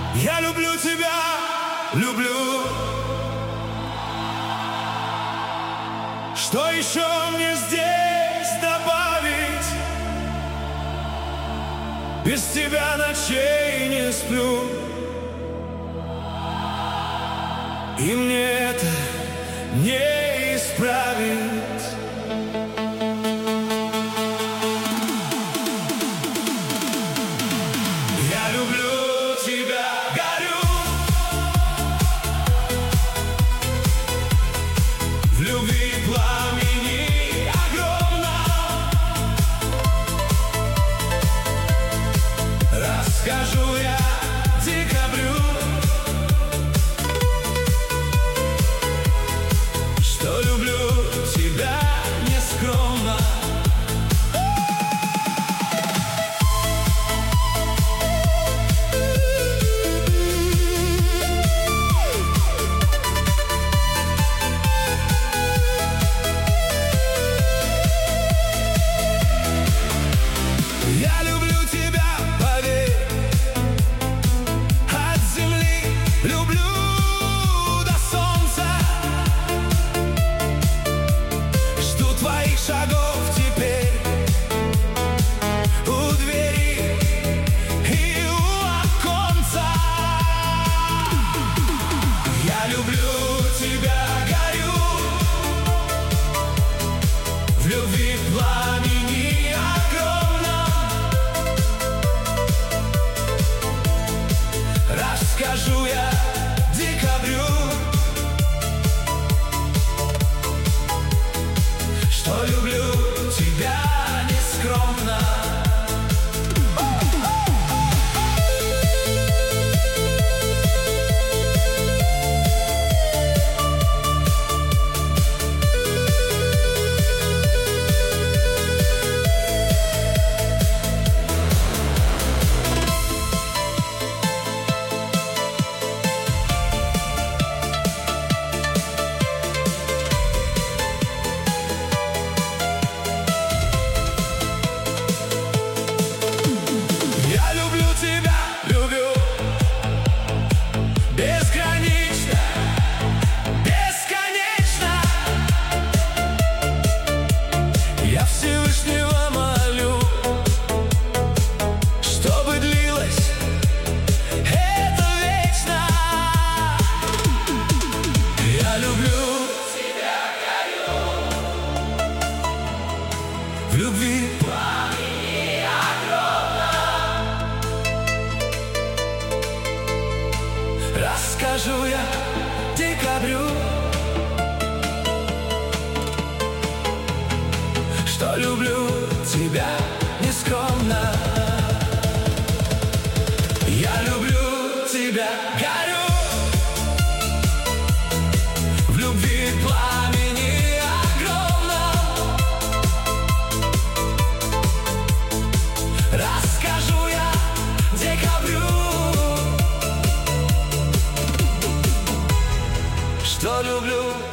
Я люблю тебя, люблю. Что еще мне здесь добавить? Без тебя ночей не сплю, и мне это не исправить. Я люблю тебя, горю в любви пламени огромном. Расскажу я декабрю, что люблю тебя нескромно. Я люблю тебя, поверь, от земли люблю до солнца. Жду твоих шагов теперь у двери и у оконца. Я люблю тебя, горю в любви пламени огромном. Расскажу я декабрю, что люблю тебя нескромно. Я люблю тебя, люблю безгранично, бесконечно. Я Всевышнего молю, чтобы длилось это вечно. Я люблю тебя, горю в любви пламени огромном. Расскажу я декабрю, что люблю тебя нескромно. Я люблю тебя, горю в любви пламени огромном. Расскажу я декабрю, что люблю